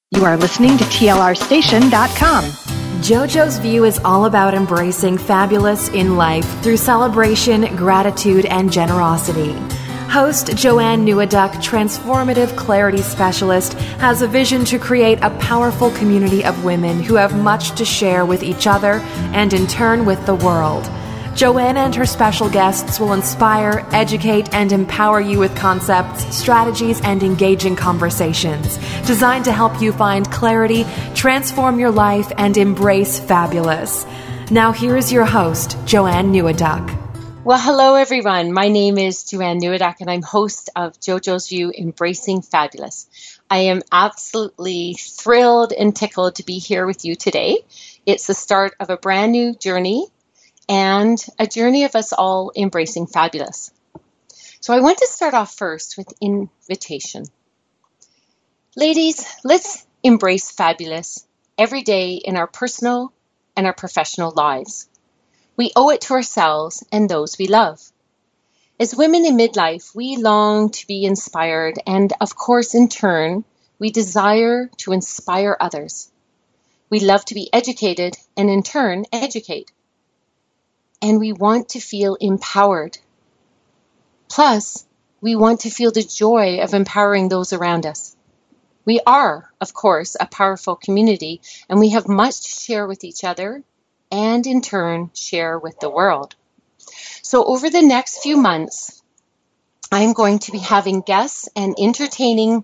You are listening to TLRstation.com. JoJo's View is all about embracing fabulous in life through celebration, gratitude, and generosity. Host Joanne Neweduk, transformative clarity specialist, has a vision to create a powerful community of women who have much to share with each other and in turn with the world. Joanne and her special guests will inspire, educate, and empower you with concepts, strategies, and engaging conversations designed to help you find clarity, transform your life, and embrace fabulous. Now here's your host, Joanne Neweduk. Well, hello everyone. My name is Joanne Neweduk and I'm host of JoJo's View, Embracing Fabulous. I am absolutely thrilled and tickled to be here with you today. It's the start of a brand new journey and a journey of us all embracing fabulous. So I want to start off first with invitation. Ladies, let's embrace fabulous every day in our personal and our professional lives. We owe it to ourselves and those we love. As women in midlife, we long to be inspired, and of course, in turn, we desire to inspire others. We love to be educated and in turn, educate. And we want to feel empowered. Plus, we want to feel the joy of empowering those around us. We are, of course, a powerful community, and we have much to share with each other and in turn share with the world. So over the next few months, I'm going to be having guests and entertaining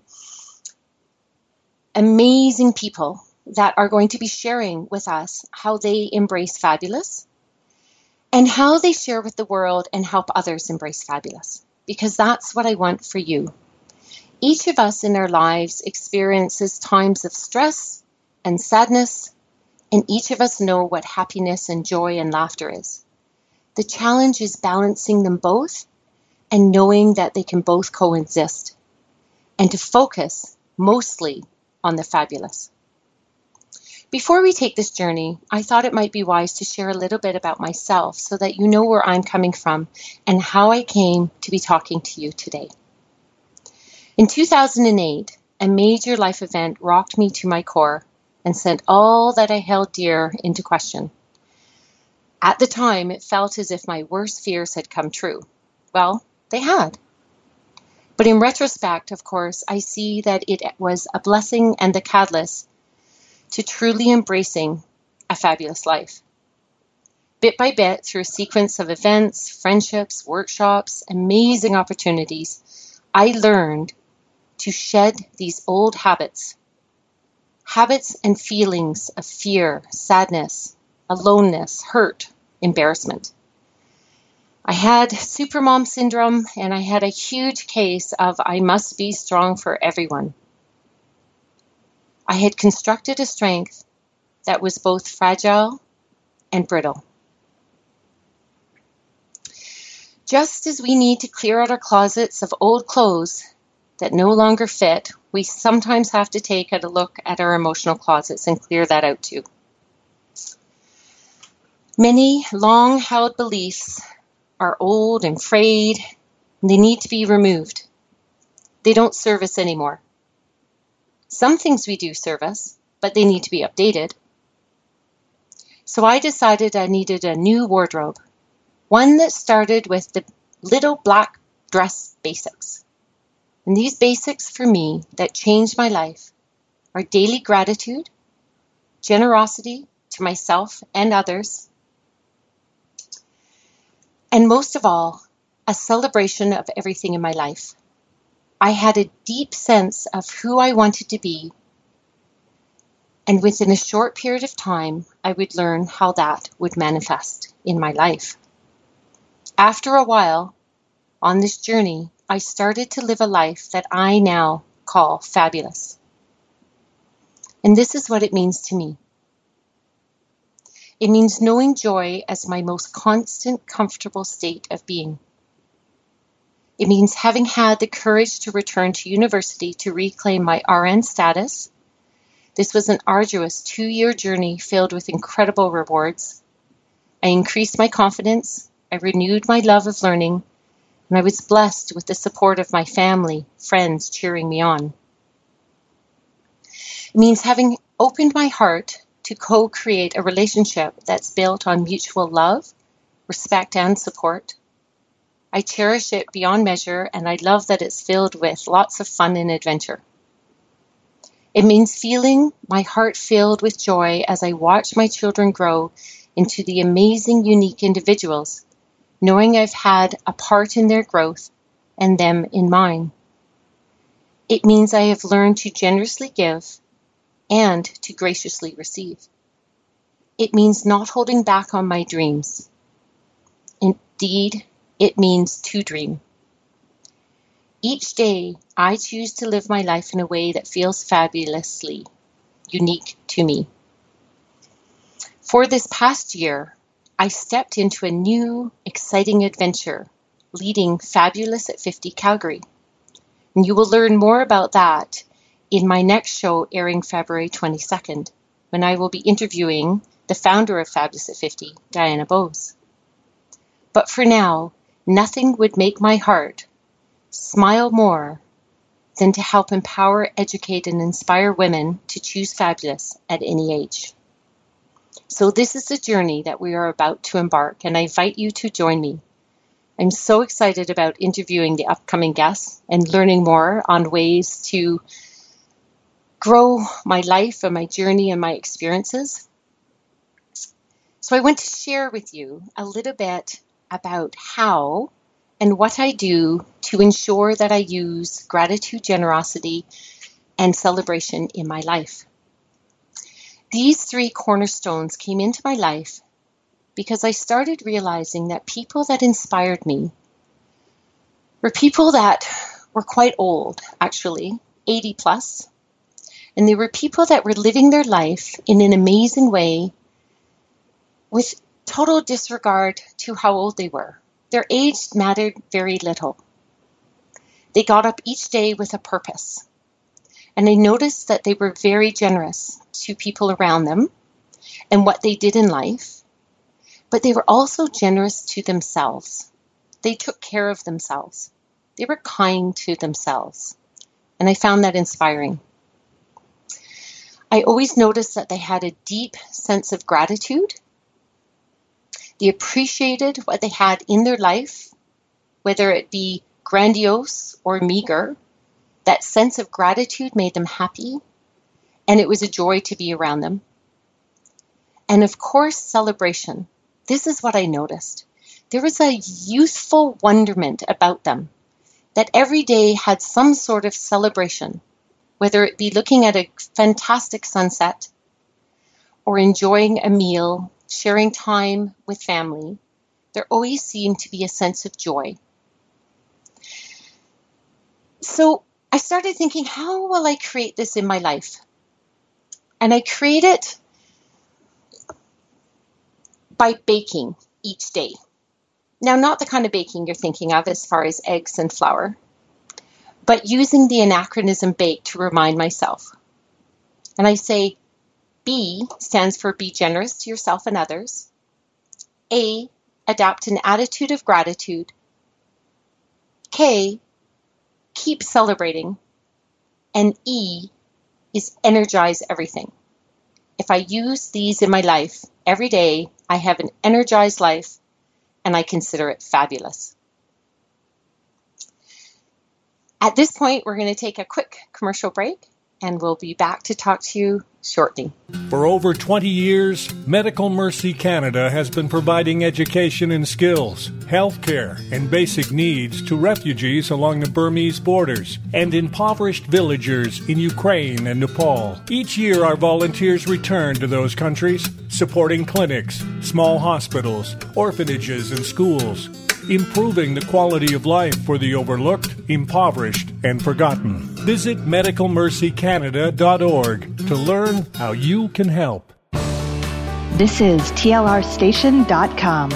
amazing people that are going to be sharing with us how they embrace fabulous and how they share with the world and help others embrace fabulous, because that's what I want for you. Each of us in our lives experiences times of stress and sadness, and each of us know what happiness and joy and laughter is. The challenge is balancing them both and knowing that they can both coexist, and to focus mostly on the fabulous. Before we take this journey, I thought it might be wise to share a little bit about myself so that you know where I'm coming from and how I came to be talking to you today. In 2008, a major life event rocked me to my core and sent all that I held dear into question. At the time, it felt as if my worst fears had come true. Well, they had. But in retrospect, of course, I see that it was a blessing and the catalyst to truly embracing a fabulous life. Bit by bit, through a sequence of events, friendships, workshops, amazing opportunities, I learned to shed these old habits and feelings of fear, sadness, aloneness, hurt, embarrassment. I had supermom syndrome, and I had a huge case of I must be strong for everyone. I had constructed a strength that was both fragile and brittle. Just as we need to clear out our closets of old clothes that no longer fit, we sometimes have to take a look at our emotional closets and clear that out too. Many long-held beliefs are old and frayed, and they need to be removed. They don't serve us anymore. Some things we do serve us, but they need to be updated. So I decided I needed a new wardrobe, one that started with the little black dress basics. And these basics for me that changed my life are daily gratitude, generosity to myself and others, and most of all, a celebration of everything in my life. I had a deep sense of who I wanted to be, and within a short period of time, I would learn how that would manifest in my life. After a while, on this journey, I started to live a life that I now call fabulous. And this is what it means to me. It means knowing joy as my most constant, comfortable state of being. It means having had the courage to return to university to reclaim my RN status. This was an arduous 2-year journey filled with incredible rewards. I increased my confidence, I renewed my love of learning, and I was blessed with the support of my family, friends cheering me on. It means having opened my heart to co-create a relationship that's built on mutual love, respect, and support. I cherish it beyond measure, and I love that it's filled with lots of fun and adventure. It means feeling my heart filled with joy as I watch my children grow into the amazing, unique individuals, knowing I've had a part in their growth and them in mine. It means I have learned to generously give and to graciously receive. It means not holding back on my dreams. Indeed, it means to dream. Each day, I choose to live my life in a way that feels fabulously unique to me. For this past year, I stepped into a new, exciting adventure, leading Fabulous at 50 Calgary. And you will learn more about that in my next show airing February 22nd, when I will be interviewing the founder of Fabulous at 50, Diana Bose. But for now, nothing would make my heart smile more than to help empower, educate, and inspire women to choose fabulous at any age. So this is the journey that we are about to embark, and I invite you to join me. I'm so excited about interviewing the upcoming guests and learning more on ways to grow my life and my journey and my experiences. So I want to share with you a little bit about how and what I do to ensure that I use gratitude, generosity, and celebration in my life. These three cornerstones came into my life because I started realizing that people that inspired me were people that were quite old, actually, 80 plus. And they were people that were living their life in an amazing way with total disregard to how old they were. Their age mattered very little. They got up each day with a purpose. And I noticed that they were very generous to people around them and what they did in life. But they were also generous to themselves. They took care of themselves. They were kind to themselves. And I found that inspiring. I always noticed that they had a deep sense of gratitude. They appreciated what they had in their life, whether it be grandiose or meager. That sense of gratitude made them happy, and it was a joy to be around them. And of course, celebration. This is what I noticed. There was a youthful wonderment about them, that every day had some sort of celebration, whether it be looking at a fantastic sunset or enjoying a meal, sharing time with family. There always seemed to be a sense of joy. So I started thinking, how will I create this in my life? And I create it by baking each day. Now, not the kind of baking you're thinking of as far as eggs and flour, but using the anachronism bake to remind myself. And I say, B stands for be generous to yourself and others. A, adapt an attitude of gratitude. K, keep celebrating. And E is energize everything. If I use these in my life every day, I have an energized life, and I consider it fabulous. At this point, we're going to take a quick commercial break, and we'll be back to talk to you shortly. For over 20 years, Medical Mercy Canada has been providing education and skills, healthcare, and basic needs to refugees along the Burmese borders and impoverished villagers in Ukraine and Nepal. Each year, our volunteers return to those countries, supporting clinics, small hospitals, orphanages, and schools, improving the quality of life for the overlooked, impoverished, and forgotten. Visit medicalmercycanada.org to learn how you can help. This is TLRstation.com.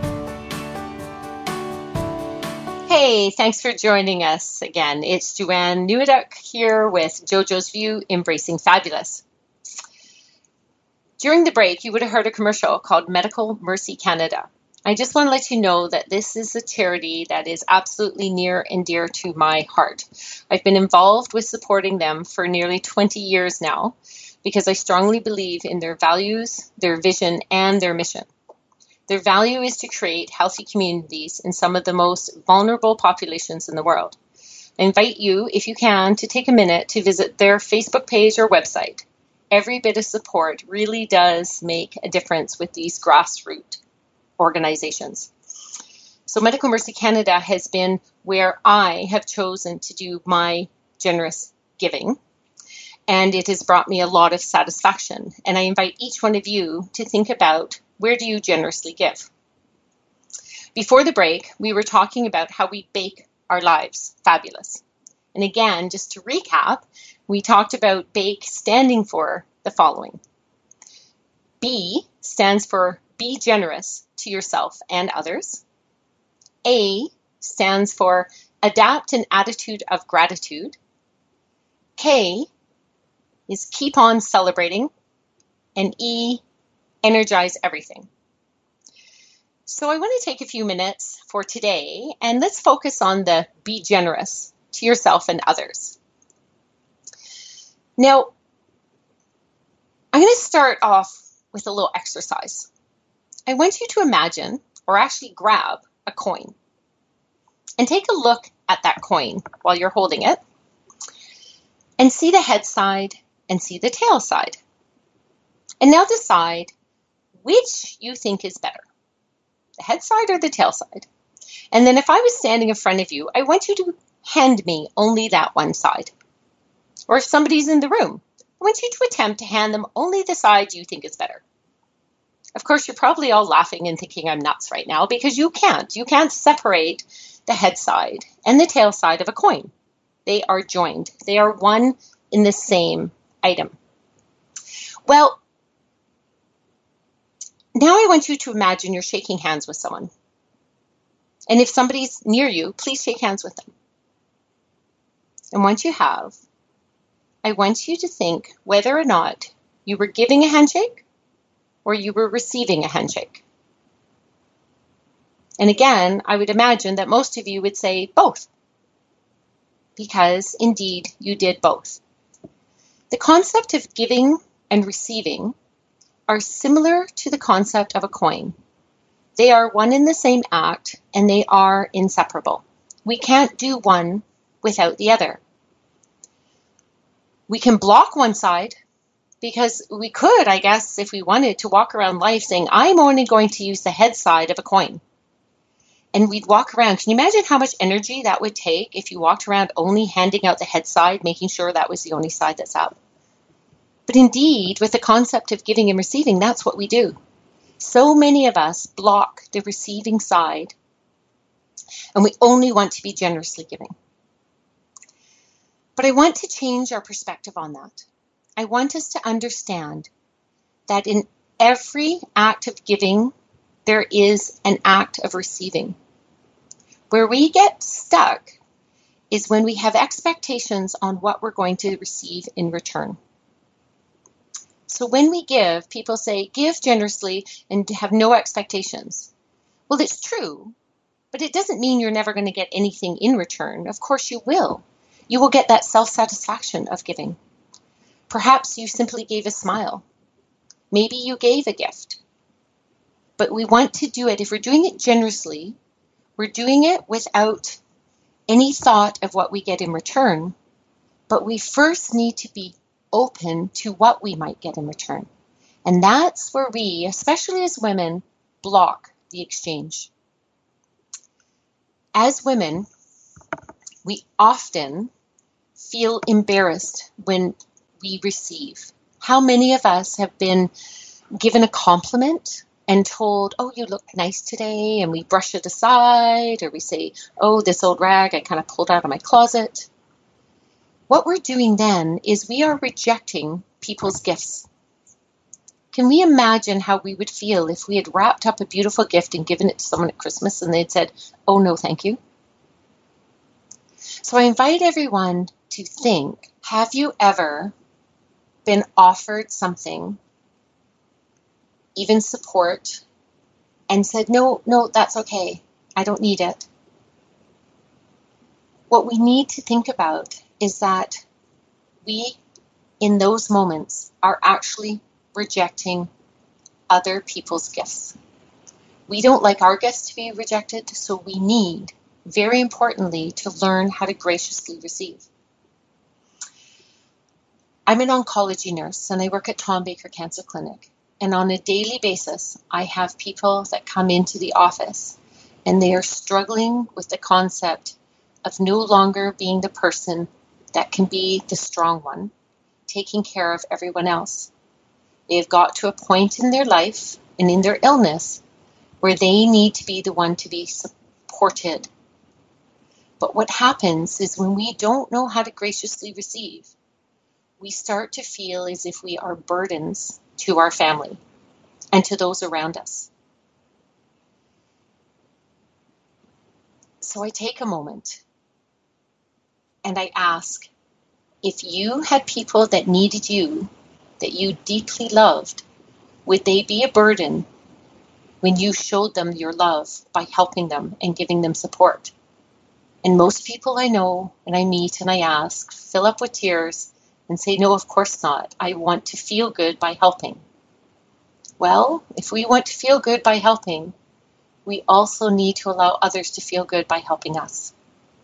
Hey, thanks for joining us again. It's Joanne Newduck here with JoJo's View, Embracing Fabulous. During the break, you would have heard a commercial called Medical Mercy Canada. I just want to let you know that this is a charity that is absolutely near and dear to my heart. I've been involved with supporting them for nearly 20 years now because I strongly believe in their values, their vision, and their mission. Their value is to create healthy communities in some of the most vulnerable populations in the world. I invite you, if you can, to take a minute to visit their Facebook page or website. Every bit of support really does make a difference with these grassroots organizations. So Medical Mercy Canada has been where I have chosen to do my generous giving, and it has brought me a lot of satisfaction. And I invite each one of you to think about, where do you generously give? Before the break, we were talking about how we bake our lives fabulous. And again, just to recap, we talked about BAKE standing for the following. B stands for be generous to yourself and others. A stands for adapt an attitude of gratitude. K is keep on celebrating. And E, energize everything. So I want to take a few minutes for today and let's focus on the be generous to yourself and others. Now, I'm going to start off with a little exercise. I want you to imagine, or actually grab, a coin and take a look at that coin while you're holding it and see the head side and see the tail side. And now decide which you think is better, the head side or the tail side. And then if I was standing in front of you, I want you to hand me only that one side. Or if somebody's in the room, I want you to attempt to hand them only the side you think is better. Of course, you're probably all laughing and thinking I'm nuts right now because you can't. You can't separate the head side and the tail side of a coin. They are joined. They are one in the same item. Well, now I want you to imagine you're shaking hands with someone. And if somebody's near you, please shake hands with them. And once you have, I want you to think whether or not you were giving a handshake or you were receiving a handshake. And again, I would imagine that most of you would say both, because indeed you did both. The concept of giving and receiving are similar to the concept of a coin. They are one in the same act and they are inseparable. We can't do one without the other. We can block one side because we could, I guess, if we wanted to walk around life saying, I'm only going to use the head side of a coin. And we'd walk around. Can you imagine how much energy that would take if you walked around only handing out the head side, making sure that was the only side that's up? But indeed, with the concept of giving and receiving, that's what we do. So many of us block the receiving side, and we only want to be generously giving. But I want to change our perspective on that. I want us to understand that in every act of giving, there is an act of receiving. Where we get stuck is when we have expectations on what we're going to receive in return. So when we give, people say, give generously and have no expectations. Well, it's true, but it doesn't mean you're never going to get anything in return. Of course you will. You will get that self-satisfaction of giving. Perhaps you simply gave a smile. Maybe you gave a gift. But we want to do it, if we're doing it generously, we're doing it without any thought of what we get in return. But we first need to be open to what we might get in return. And that's where we, especially as women, block the exchange. As women, we often feel embarrassed when we receive. How many of us have been given a compliment and told, oh, you look nice today, and we brush it aside, or we say, oh, this old rag I kind of pulled out of my closet. What we're doing then is we are rejecting people's gifts. Can we imagine how we would feel if we had wrapped up a beautiful gift and given it to someone at Christmas and they'd said, oh, no, thank you? So I invite everyone to think, have you ever been offered something, even support, and said, no, that's okay. I don't need it. What we need to think about is that we, in those moments, are actually rejecting other people's gifts. We don't like our gifts to be rejected, so we need, very importantly, to learn how to graciously receive. I'm an oncology nurse and I work at Tom Baker Cancer Clinic. And on a daily basis, I have people that come into the office and they are struggling with the concept of no longer being the person that can be the strong one, taking care of everyone else. They have got to a point in their life and in their illness where they need to be the one to be supported. But what happens is when we don't know how to graciously receive, we start to feel as if we are burdens to our family and to those around us. So I take a moment and I ask, if you had people that needed you, that you deeply loved, would they be a burden when you showed them your love by helping them and giving them support? And most people I know and I meet and I ask fill up with tears and say, no, of course not. I want to feel good by helping. Well, if we want to feel good by helping, we also need to allow others to feel good by helping us.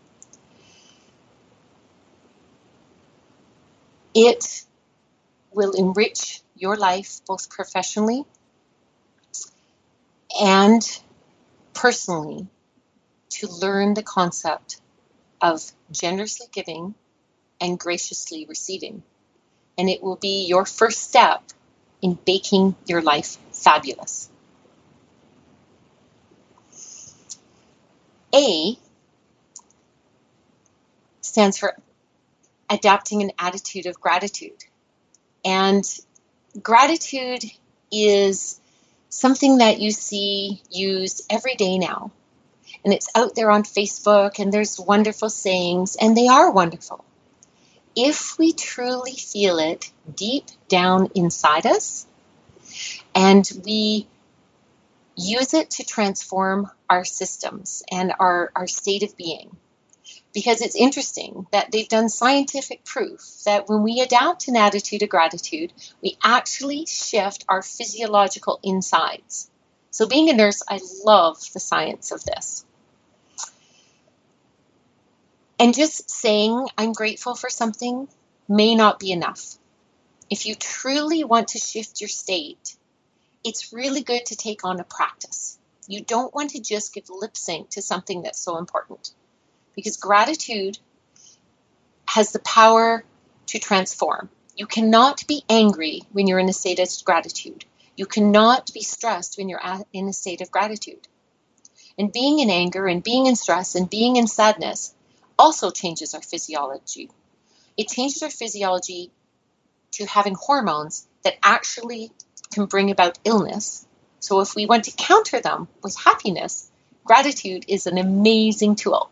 It will enrich your life both professionally and personally to learn the concept of generously giving and graciously receiving. And it will be your first step in making your life fabulous. A stands for adapting an attitude of gratitude. And gratitude is something that you see used every day now. And it's out there on Facebook, and there's wonderful sayings, and they are wonderful. If we truly feel it deep down inside us, and we use it to transform our systems and our state of being. Because it's interesting that they've done scientific proof that when we adapt an attitude of gratitude, we actually shift our physiological insides. So being a nurse, I love the science of this. And just saying I'm grateful for something may not be enough. If you truly want to shift your state, it's really good to take on a practice. You don't want to just give lip sync to something that's so important. Because gratitude has the power to transform. You cannot be angry when you're in a state of gratitude. You cannot be stressed when you're in a state of gratitude. And being in anger and being in stress and being in sadness also changes our physiology. It changes our physiology to having hormones that actually can bring about illness. So if we want to counter them with happiness, gratitude is an amazing tool.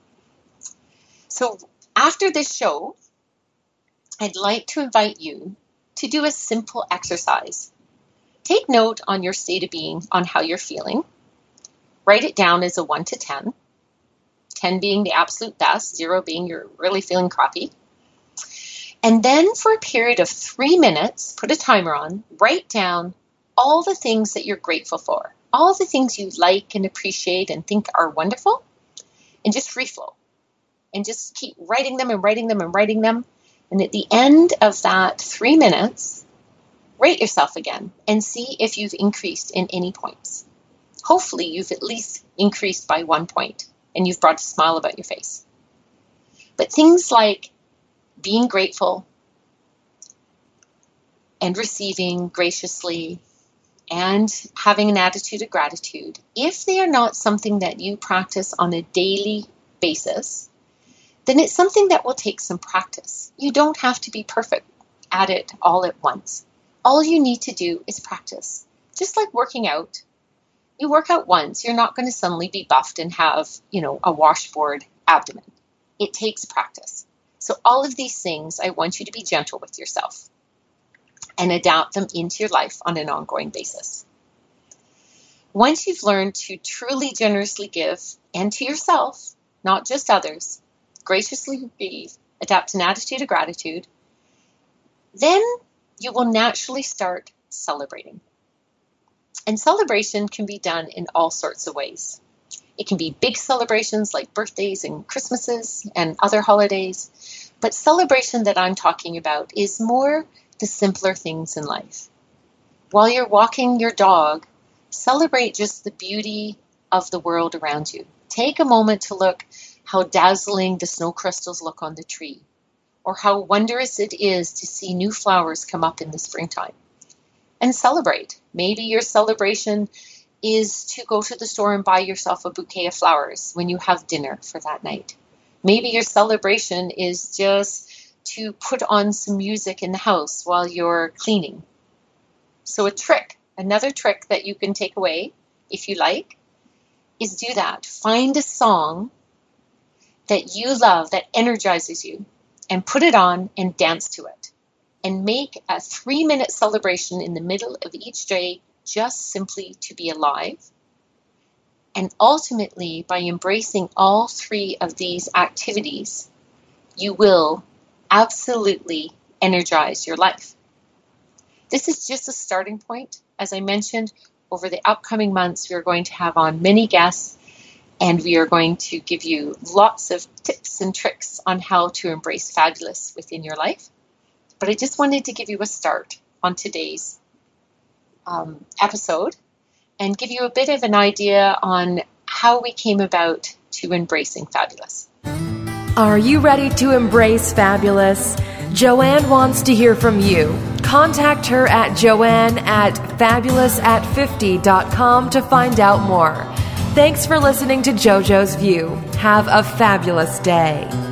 So after this show, I'd like to invite you to do a simple exercise. Take note on your state of being, on how you're feeling. Write it down as a 1 to 10. 10 being the absolute best, 0 being you're really feeling crappy. And then for a period of 3 minutes, put a timer on, write down all the things that you're grateful for, all the things you like and appreciate and think are wonderful, and just free flow. And just keep writing them and writing them and writing them. And at the end of that 3 minutes, rate yourself again and see if you've increased in any points. Hopefully you've at least increased by 1 point and you've brought a smile about your face. But things like being grateful and receiving graciously and having an attitude of gratitude, if they are not something that you practice on a daily basis, then it's something that will take some practice. You don't have to be perfect at it all at once. All you need to do is practice. Just like working out. You work out once, you're not going to suddenly be buffed and have, a washboard abdomen. It takes practice. So all of these things, I want you to be gentle with yourself and adapt them into your life on an ongoing basis. Once you've learned to truly generously give, and to yourself, not just others, graciously receive, adapt an attitude of gratitude, then you will naturally start celebrating. And celebration can be done in all sorts of ways. It can be big celebrations like birthdays and Christmases and other holidays, but celebration that I'm talking about is more the simpler things in life. While you're walking your dog, celebrate just the beauty of the world around you. Take a moment to look how dazzling the snow crystals look on the tree, or how wondrous it is to see new flowers come up in the springtime. And celebrate. Maybe your celebration is to go to the store and buy yourself a bouquet of flowers when you have dinner for that night. Maybe your celebration is just to put on some music in the house while you're cleaning. So another trick that you can take away, if you like, is do that. Find a song that you love, that energizes you, and put it on and dance to it. And make a 3-minute celebration in the middle of each day, just simply to be alive. And ultimately, by embracing all 3 of these activities, you will absolutely energize your life. This is just a starting point. As I mentioned, over the upcoming months, we are going to have on many guests, and we are going to give you lots of tips and tricks on how to embrace fabulous within your life. But I just wanted to give you a start on today's episode and give you a bit of an idea on how we came about to embracing fabulous. Are you ready to embrace fabulous? Joanne wants to hear from you. Contact her at joanne@fabulousat50.com to find out more. Thanks for listening to JoJo's View. Have a fabulous day.